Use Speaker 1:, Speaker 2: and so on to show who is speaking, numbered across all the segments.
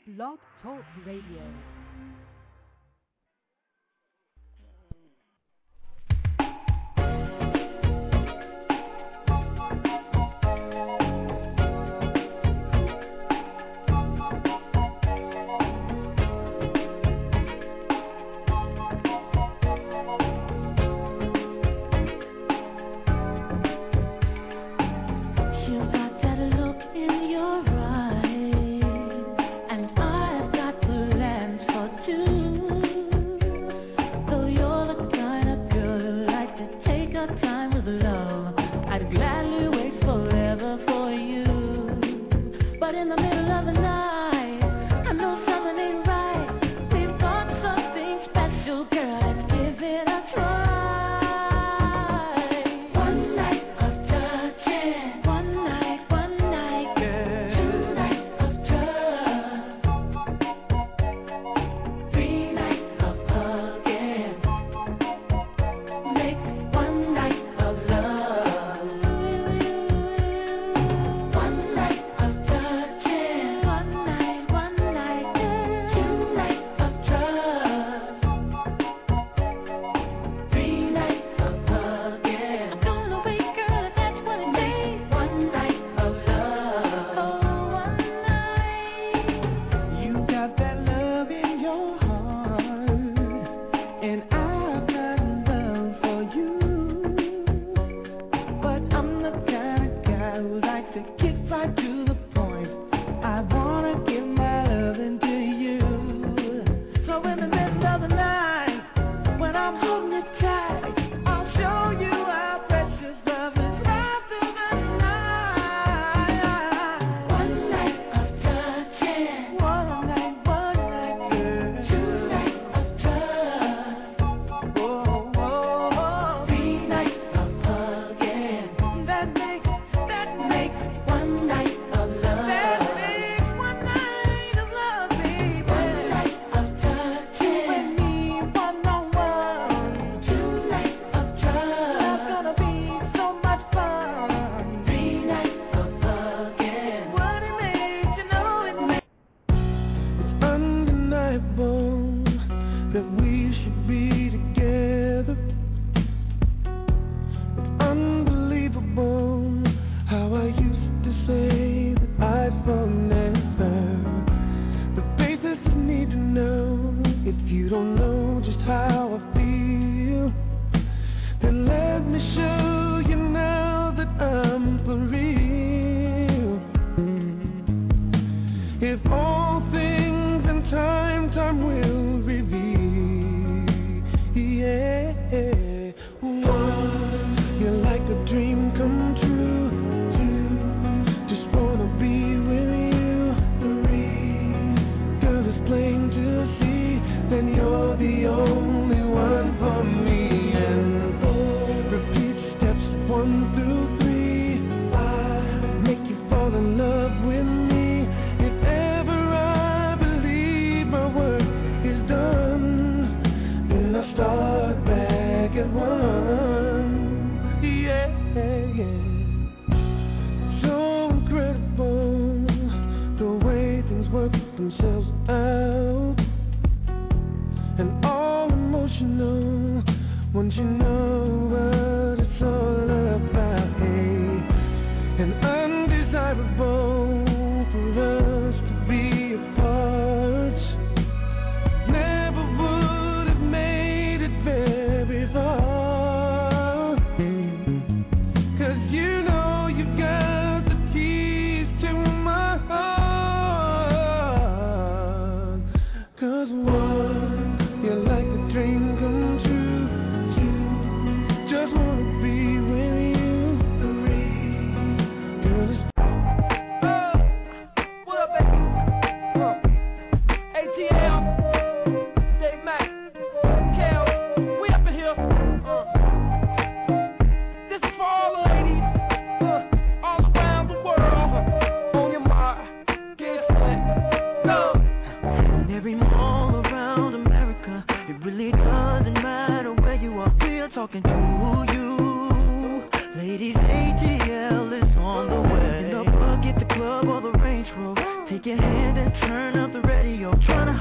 Speaker 1: Blog Talk Radio.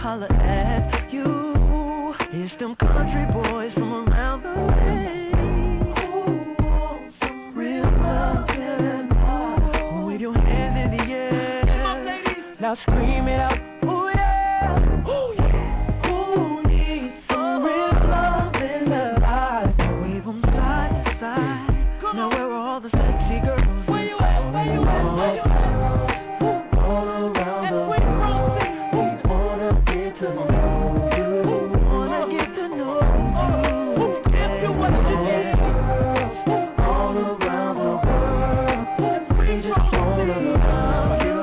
Speaker 1: holler at you. It's them country boys from around the way. Who wants some real loving? With your hands in the air. Come on, ladies. Now scream it out. Ooh yeah. Ooh yeah. Who needs some real loving tonight? Wave them side to side. Come now on. Where are all the sexy girls? Where you at? Where you at? Where you at? All around the world. We wanna get to know you. Wanna get to know you. If you want to get all around the world, we just wanna love you.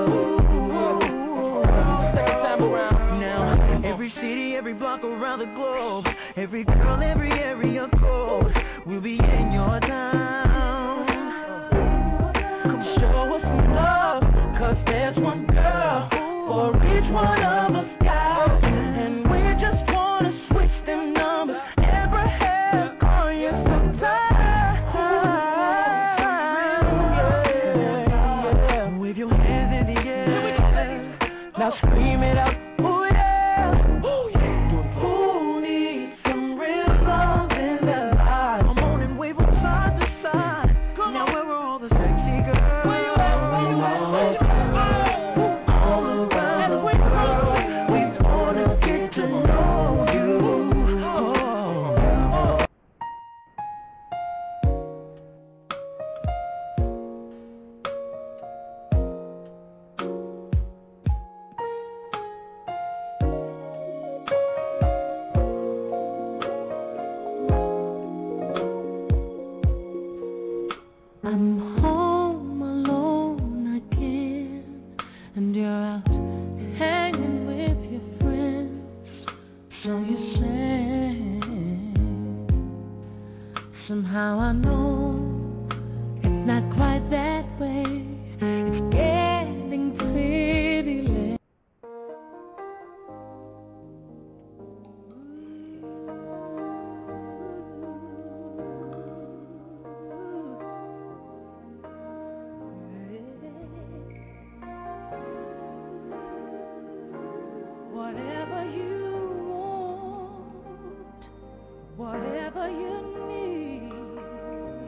Speaker 1: Second time around. Now, every city, every block around the globe, every girl, every area code will be in your town. Come show us some love, 'cause there's one girl for each one of us guys. And we just wanna switch them numbers and perhaps call you sometime. Yeah. Wave your hands in the air. Now scream it out. Ooh yeah. Ooh yeah. Who needs some real love in their lives? Come on and wave them side to side. Now where are all the sexy girls? Where you at? Where you at? Where you at? All around the world, we wanna get to know you. Oh. I'm home alone again, and you're out hanging with your friends. So you say, somehow I know it's not quite that way. It's getting pretty late. Whatever you want, whatever you need,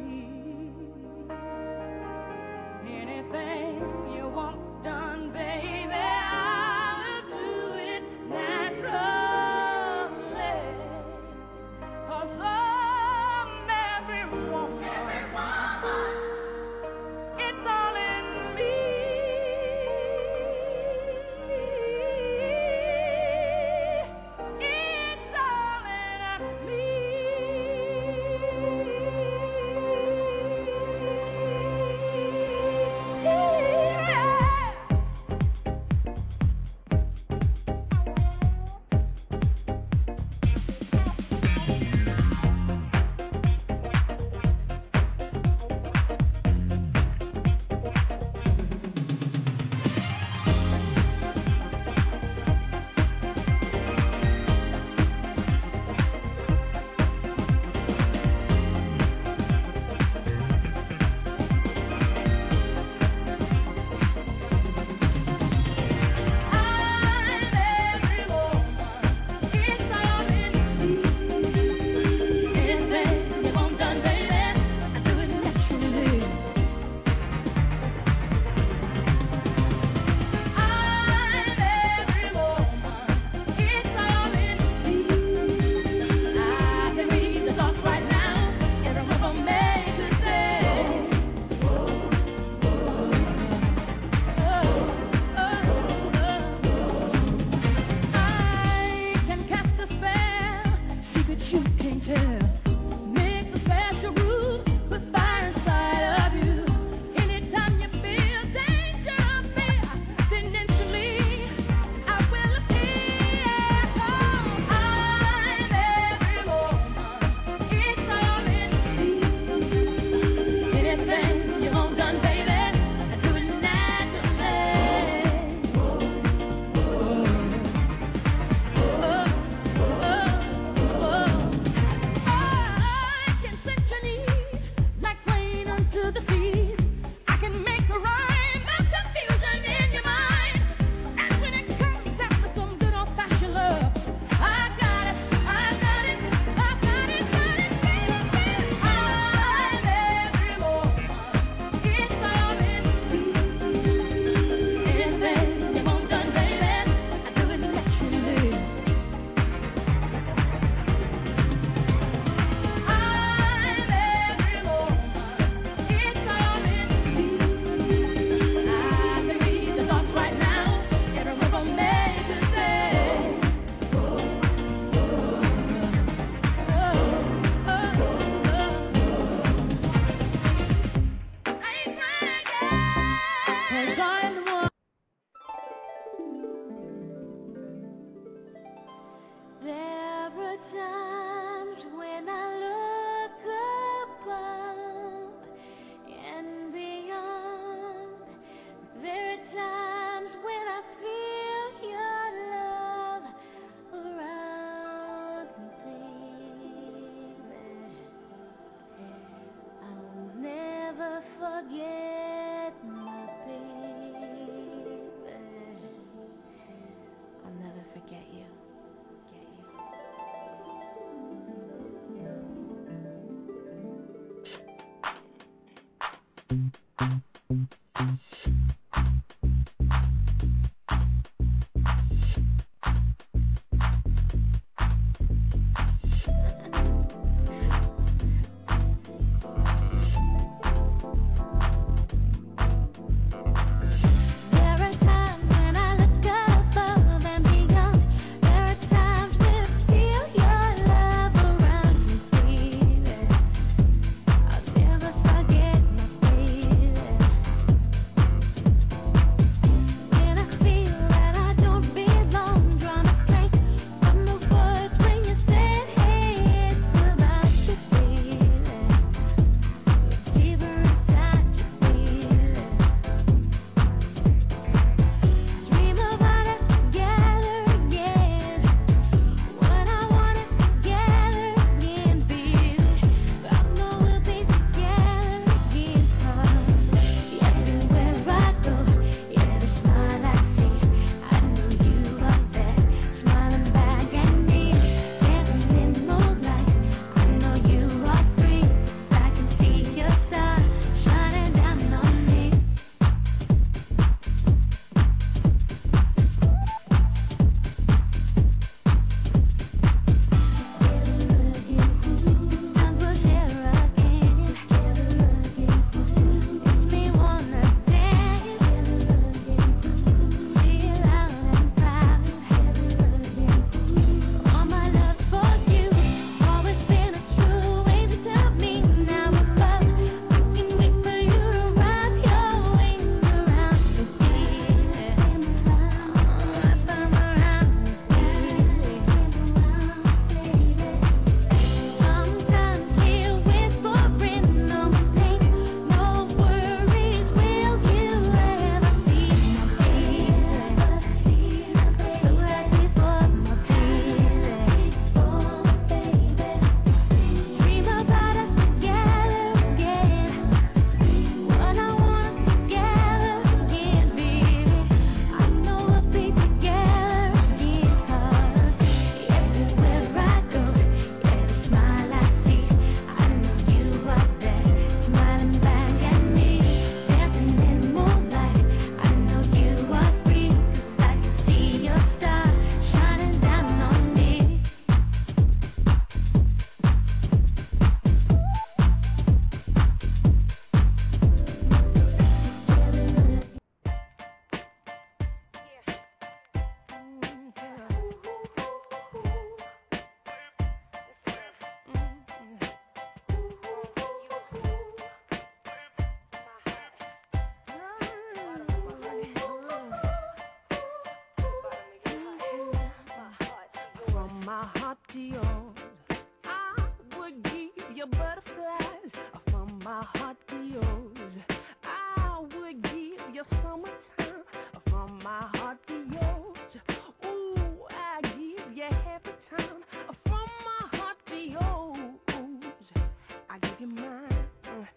Speaker 1: to yours. I would give you butterflies from my heart to yours. I would give you summertime from my heart to yours. Ooh, I give you happy time from my heart to yours. I give you mine.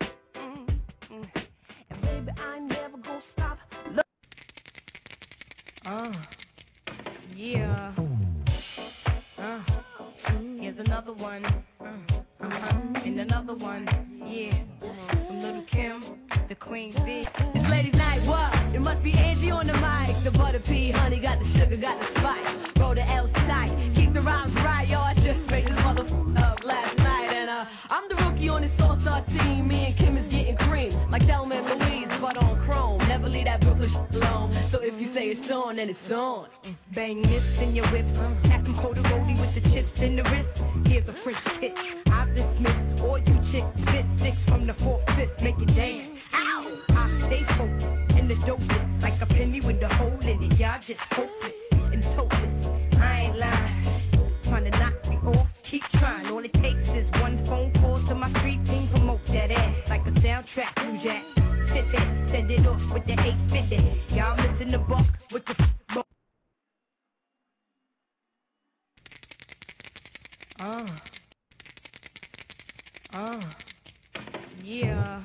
Speaker 1: And baby, I never gonna stop. Yeah. Here's another one. And another one. Yeah. From Little Kim, the Queen Bee. It's ladies' night, what? It must be Angie on the mic. The butter pea, honey, got the sugar, got the spice. Roll the L tight. Keep the rhymes right, yo. I just made this motherfucker up last night. And I'm the rookie on this all-star team. Me and Kim is getting cream. Like Thelma and Louise, but on chrome. Never leave that Brooklyn shit alone. So if you say it's on, then it's on. Bang this in your whip. Captain Cody with the chips in the wrist. Here's a French kick. I dismiss all you chicks. Spit six from the 4/5. Make it dance. Ow! I stay focused in the dopest. Like a penny with a hole in it. Y'all just hopeless and hopeless. I ain't lying. Trying to knock me off. Keep trying. All it takes is one phone call to my street team. Promote that ass like a soundtrack. New Jack. Sit there. Send it off with the 850. Y'all missing the buck with the yeah.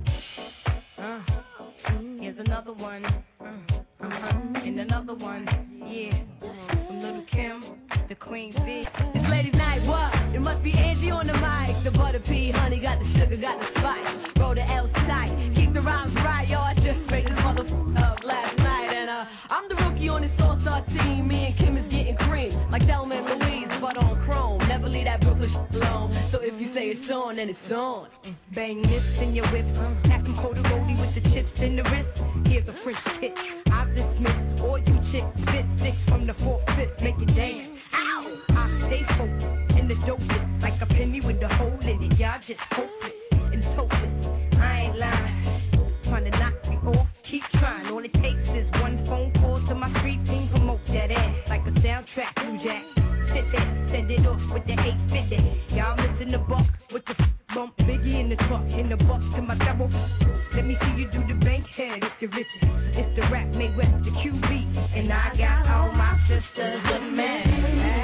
Speaker 1: Here's another one. And another one. Yeah. From Little Kim, the Queen Bee. It's ladies' night, what? It must be Angie on the mic. The butter pea, honey, got the sugar, got the spice. Roll the L tight. Keep the rhymes right, yo. I just made this motherfucker up last night. And I'm the rookie on this all-star team. Me and Kim is getting cream. Like Thelma and Louise, but on chrome. Never leave that Brooklyn shit alone. So if you say it's on, then it's on. Bang this in your whip. Captain Cody with the chips in the wrist. Here's a French kick. I dismiss all you chicks. Spit six from the 4/5. Make it dance. Ow! I stay focused in the dopest. Like a penny with a hole in it. Y'all just hopeless and hopeless. I ain't lying. Trying to knock me off. Keep trying. All it takes is one phone call to my street team. Promote that ass like a soundtrack. New Jack. Sit there. Send it off with the 850. Y'all missing the buck with the bump. Biggie in the truck. In the buck to my double. Let me see you do the bank head if you're rich. It's the rap made with the QB. And I got all my sisters with me.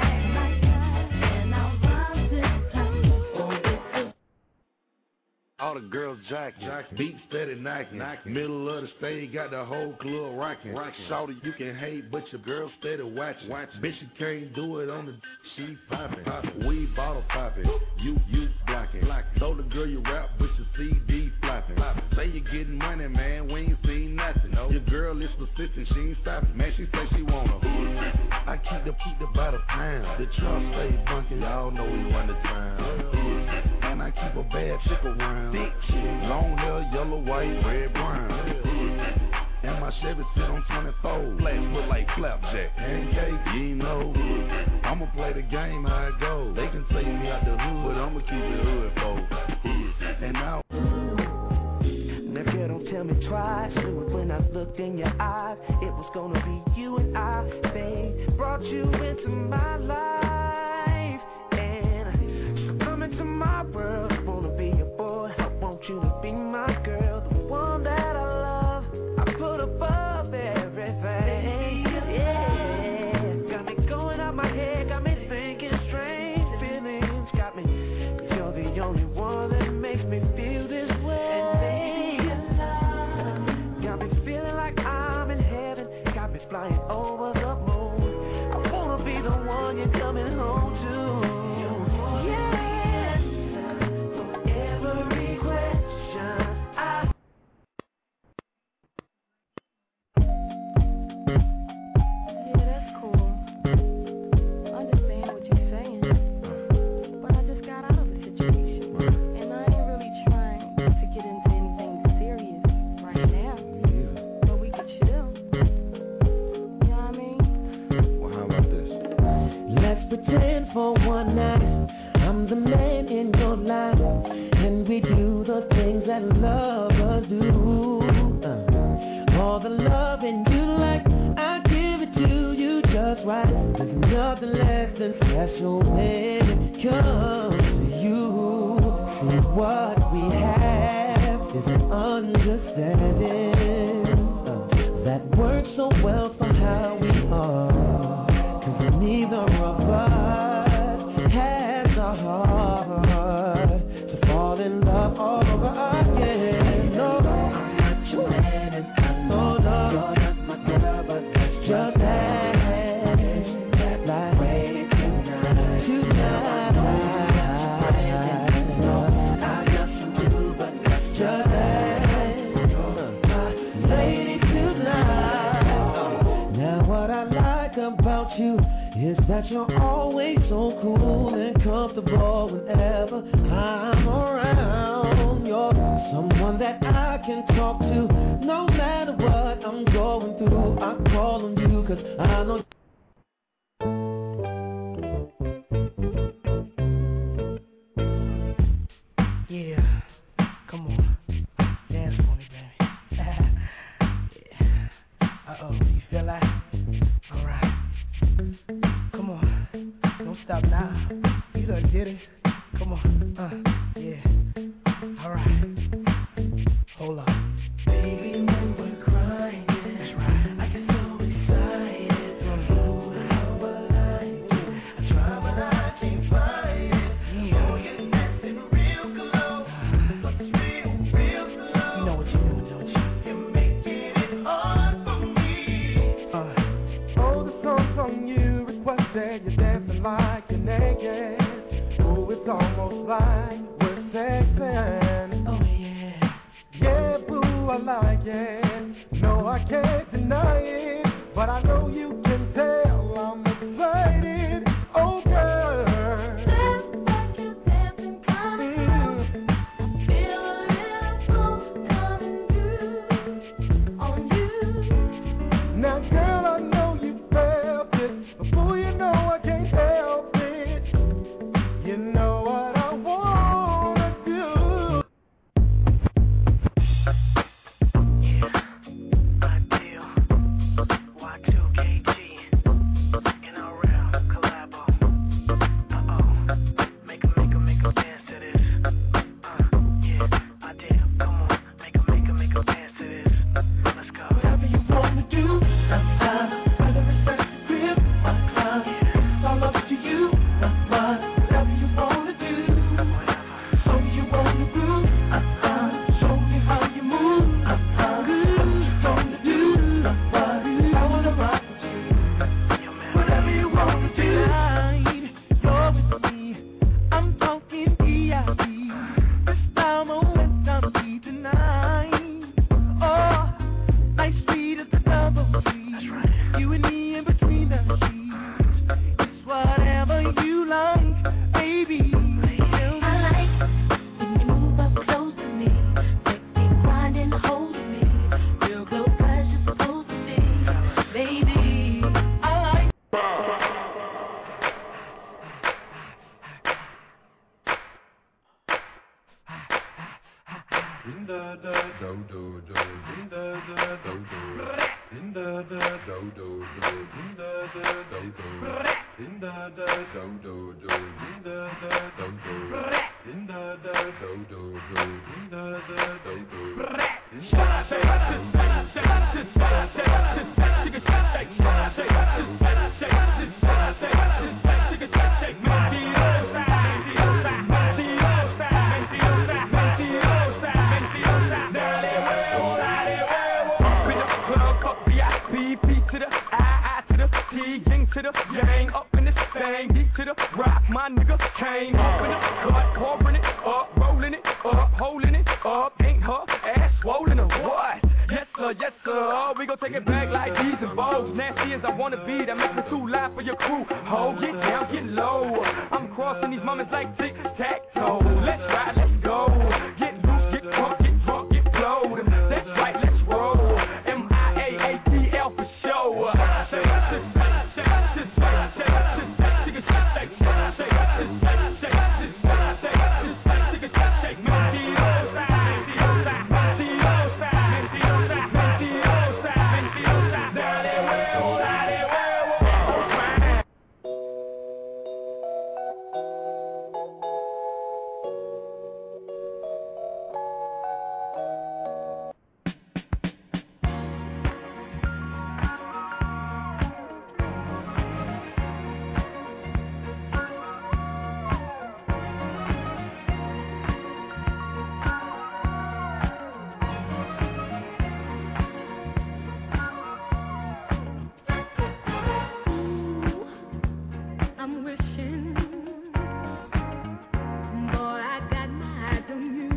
Speaker 2: All the girls jacking, beat steady knocking. Middle of the stage, got the whole club rocking. Shorty, you can hate, but your girl steady watching. Bitch, you can't do it on the she popping. We bottle popping, you blocking. Told the girl you rap, but your CD flopping. Say you getting money, man, we ain't seen nothing. Your girl is persistent, she ain't stopping. Man, she say she wanna. I keep the by the pound. The truck stay bunking, y'all know we run the town. And I keep a bad chick around. Big chick, long hair, yellow, white, red, brown. And my Chevy sit on 24. Flats look like flapjack. Pancake, you know. I'ma play the game how it goes. They can take me out the hood, but I'ma keep it hood, folks. And now.
Speaker 1: Now, girl, don't tell me twice. Knew it when I looked in your eyes. It was gonna be you and I, babe. Brought you into my life. And so come into my world. I wanna be your boy. I want you to be my girl. The one that I love. I put above everything. Yeah. Got me going out my head. Got me thinking strange feelings. Got me. You're the only one that makes me feel this way. Flying over the moon. I wanna be the one you're coming home to. Yes, for every question I. Yeah, that's cool. Understand what you're saying, but I just got out of the situation, and I ain't really trying to get into anything serious right now. But we could chill. Let's pretend for one night I'm the man in your life, and we do the things that lovers do. All the loving you like, I give it to you just right. There's nothing less than special when it comes to you. See, what we have is an understanding that works so well for how we are. 'Cause neither of us has the heart to fall in love all over again. No, I'm not your man and I know you're not my girl, but that's just that. Is that you're always so cool and comfortable whenever I'm around. You're someone that I can talk to no matter what I'm going through. I call on you 'cause I know. Yeah, come on, dance for me, baby. Yeah. Uh-oh, you feel that? All right. Come on, don't stop now. You done did it. Come on, yeah. All right, hold on. Baby, we were crying. That's right. I get so excited. Don't know how I like it. I try but I can't find it. Yeah. Oh, you're dancing real close, but it's real slow. You know what you're doing, don't you? You're making it hard for me. Oh, the song's on you. Said you're dancing like you're naked. Oh, it's almost like we're sexing. Oh, yeah. Yeah, boo, I like it. No, I can't deny it. But I know you can tell I'm excited. Oh, girl. Dance like you're dancing, coming through. I feel a little pulse coming through on you. Now, girl, I know you felt it. Before you know I can't help it. You know what I wanna do. Yeah, ideal. Y2KG. NRL collabo. Uh-oh. Make 'em dance to this. Yeah, ideal. Come on. Make 'em dance to this. Let's go. Whatever you wanna do. Whether it's sex, crib, my club. It's all up to you. Whatever you wanna do. So you wanna groove. Show me how you move. What you gonna do? I wanna rock with you. Whatever you wanna do. You're with me. I'm talking VIP. This time I went down to see tonight. Oh, nice sweet as the double C. That's right. You and me in between the sheets. It's whatever you like, baby. I like when you move up close to me. Make me grind and hold me. Real close as you're supposed to be, baby. I like. In the do do do, in the do do do, in the do do do, in the do do do, in the do do do, in the do do do, in the do do do, in the do do do. To the gang, up in this thing, deep to the rock, my nigga came up in the cut, pouring it up, rolling it up, holding it up, ain't her ass swollen or what? Yes sir, we gon' take it back like these and bows. Nasty as I wanna be, that makes me too loud for your crew. Ho, get down, get low. I'm crossing these moments like tic-tac-toe. Let's ride, let's go. Get loose, get drunk, get blowed. That's right, let's roll. M-I-A-A-T-L for show. I'm wishing, boy, I got my eyes on you.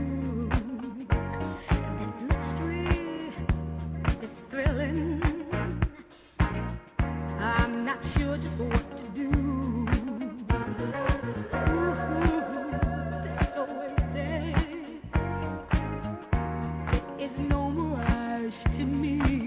Speaker 1: This mystery is thrilling. I'm not sure just what to do. There's no waiting. There is no mirage to me.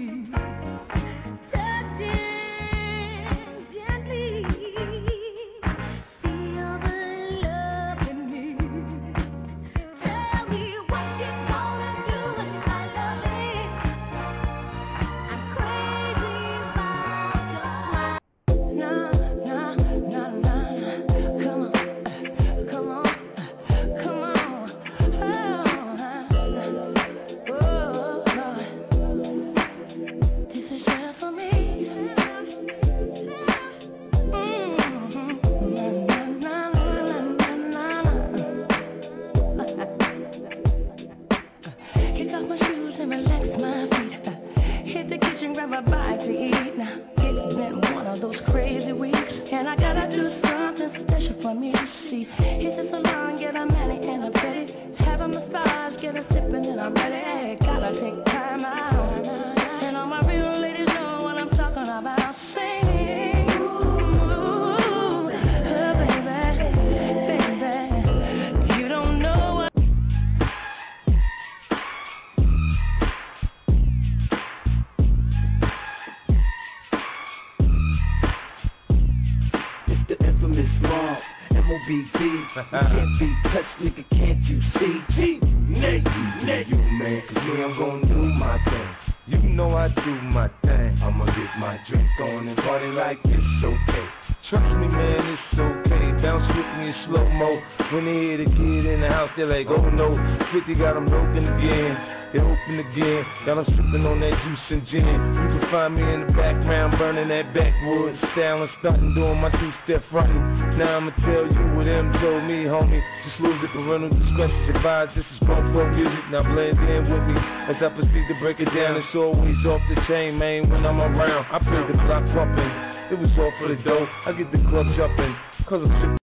Speaker 3: Got them broken again, they open again. Got them sipping on that juice and gin. You can find me in the background burning that backwoods style and starting doing my two-step frontin'. Now I'ma tell you what them told me, homie. Just lose the parental discretion advised. This is pro music, now blend in with me as I proceed to break it down. It's always off the chain, man, when I'm around. I feel the block pumping, it was all for the dough. I get the club jumping, cause I'm sick.